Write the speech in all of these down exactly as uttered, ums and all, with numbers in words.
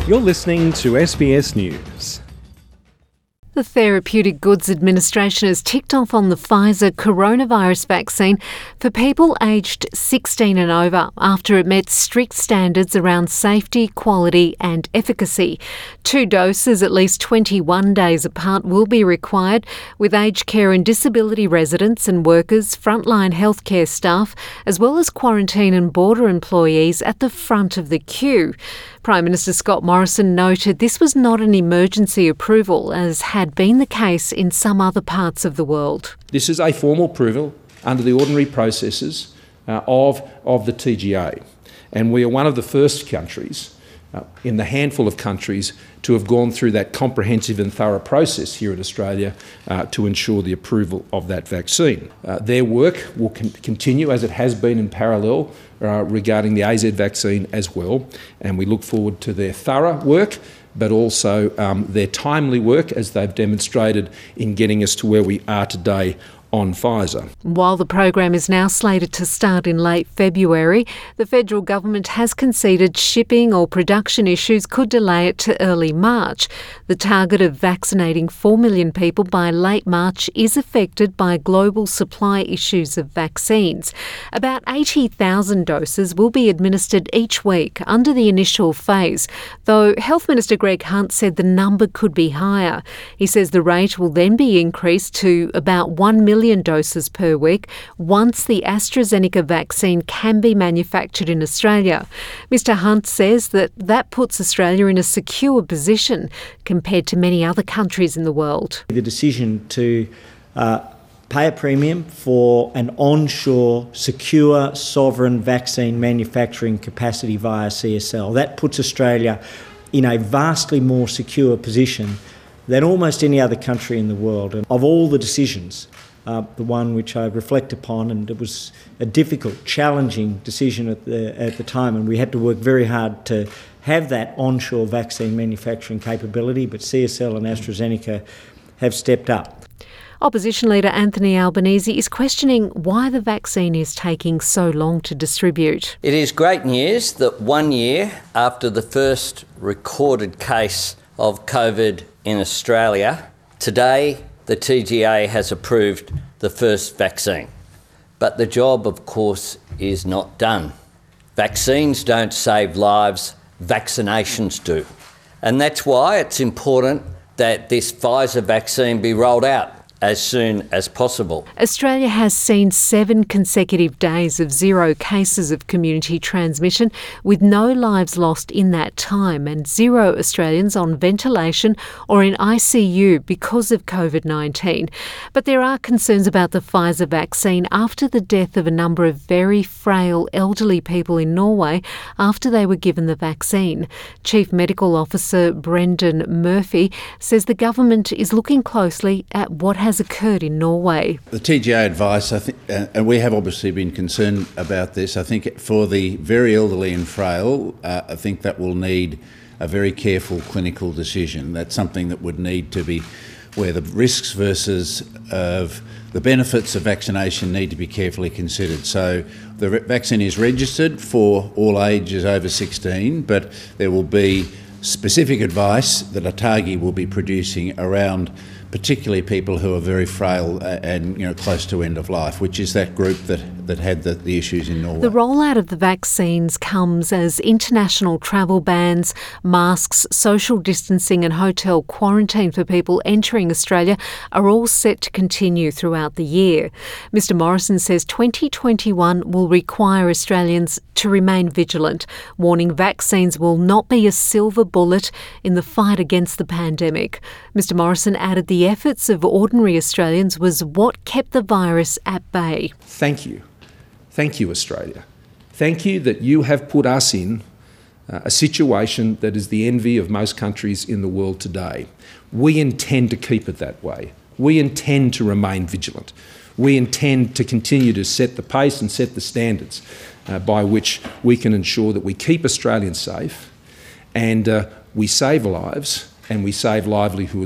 You're listening to S B S News. The Therapeutic Goods Administration has ticked off on the Pfizer coronavirus vaccine for people aged sixteen and over after it met strict standards around safety, quality and efficacy. Two doses at least twenty-one days apart will be required, with aged care and disability residents and workers, frontline healthcare staff, as well as quarantine and border employees at the front of the queue. Prime Minister Scott Morrison noted this was not an emergency approval, as had been the case in some other parts of the world. This is a formal approval under the ordinary processes uh, of, of the T G A, and we are one of the first countries uh, in the handful of countries to have gone through that comprehensive and thorough process here in Australia uh, to ensure the approval of that vaccine. Uh, their work will con- continue as it has been in parallel uh, regarding the A Z vaccine as well, and we look forward to their thorough work, but also um, their timely work as they've demonstrated in getting us to where we are today on Pfizer. While the program is now slated to start in late February, the federal government has conceded shipping or production issues could delay it to early March. The target of vaccinating four million people by late March is affected by global supply issues of vaccines. About eighty thousand doses will be administered each week under the initial phase, though Health Minister Greg Hunt said the number could be higher. He says the rate will then be increased to about one million doses per week once the AstraZeneca vaccine can be manufactured in Australia. Mister Hunt says that that puts Australia in a secure position compared to many other countries in the world. The decision to uh, pay a premium for an onshore, secure, sovereign vaccine manufacturing capacity via C S L, that puts Australia in a vastly more secure position than almost any other country in the world. And of all the decisions, Uh, the one which I reflect upon, and it was a difficult, challenging decision at the at the time, and we had to work very hard to have that onshore vaccine manufacturing capability, but C S L and AstraZeneca have stepped up. Opposition leader Anthony Albanese is questioning why the vaccine is taking so long to distribute. It is great news that one year after the first recorded case of COVID in Australia, today the T G A has approved the first vaccine. But the job, of course, is not done. Vaccines don't save lives, vaccinations do. And that's why it's important that this Pfizer vaccine be rolled out as soon as possible. Australia has seen seven consecutive days of zero cases of community transmission, with no lives lost in that time, and zero Australians on ventilation or in I C U because of COVID nineteen. But there are concerns about the Pfizer vaccine after the death of a number of very frail elderly people in Norway after they were given the vaccine. Chief Medical Officer Brendan Murphy says the government is looking closely at what has has occurred in Norway. The T G A advice, I think, uh, and we have obviously been concerned about this, I think for the very elderly and frail, uh, I think that will need a very careful clinical decision. That's something that would need to be, where the risks versus of the benefits of vaccination need to be carefully considered. So the re- vaccine is registered for all ages over sixteen, but there will be specific advice that ATAGI will be producing around particularly people who are very frail and, you know, close to end of life, which is that group that, that had the, the issues in Norway. The rollout of the vaccines comes as international travel bans, masks, social distancing and hotel quarantine for people entering Australia are all set to continue throughout the year. Mister Morrison says twenty twenty-one will require Australians to remain vigilant, warning vaccines will not be a silver bullet in the fight against the pandemic. Mister Morrison added the efforts of ordinary Australians was what kept the virus at bay. Thank you. Thank you, Australia. Thank you that you have put us in uh, a situation that is the envy of most countries in the world today. We intend to keep it that way. We intend to remain vigilant. We intend to continue to set the pace and set the standards uh, by which we can ensure that we keep Australians safe and uh, we save lives and we save livelihoods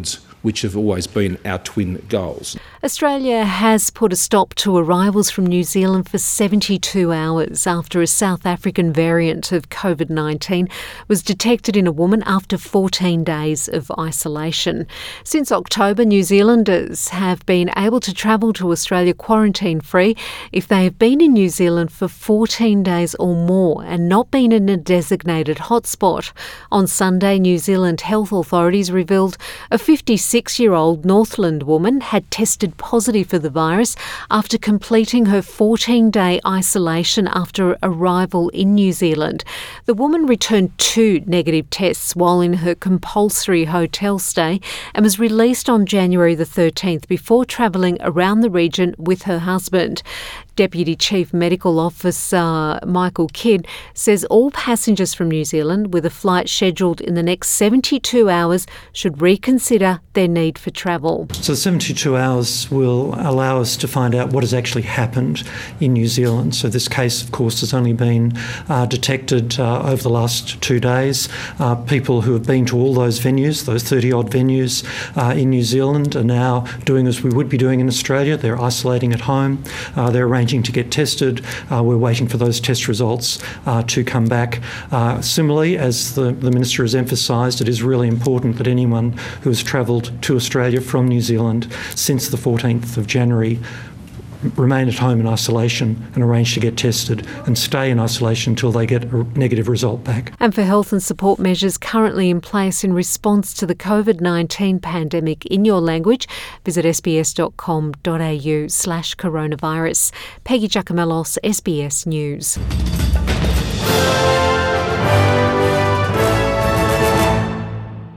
which have always been our twin goals. Australia has put a stop to arrivals from New Zealand for seventy-two hours after a South African variant of COVID nineteen was detected in a woman after fourteen days of isolation. Since October, New Zealanders have been able to travel to Australia quarantine-free if they have been in New Zealand for fourteen days or more and not been in a designated hotspot. On Sunday, New Zealand health authorities revealed a fifty-six-year-old Northland woman had tested positive for the virus after completing her fourteen-day isolation after arrival in New Zealand. The woman returned two negative tests while in her compulsory hotel stay and was released on January the thirteenth before travelling around the region with her husband. Deputy Chief Medical Officer Michael Kidd says all passengers from New Zealand with a flight scheduled in the next seventy-two hours should reconsider their need for travel. So seventy-two hours will allow us to find out what has actually happened in New Zealand. So this case, of course, has only been uh, detected uh, over the last two days. Uh, people who have been to all those venues, those thirty-odd venues uh, in New Zealand, are now doing as we would be doing in Australia. They're isolating at home. Uh, they're arranging to get tested. Uh, we're waiting for those test results uh, to come back. Uh, similarly, as the, the Minister has emphasised, it is really important that anyone who has travelled to Australia from New Zealand since the fourteenth of January remain at home in isolation and arrange to get tested and stay in isolation until they get a negative result back. And for health and support measures currently in place in response to the COVID nineteen pandemic in your language, visit sbs.com.au slash coronavirus. Peggy Giacomellos, S B S News.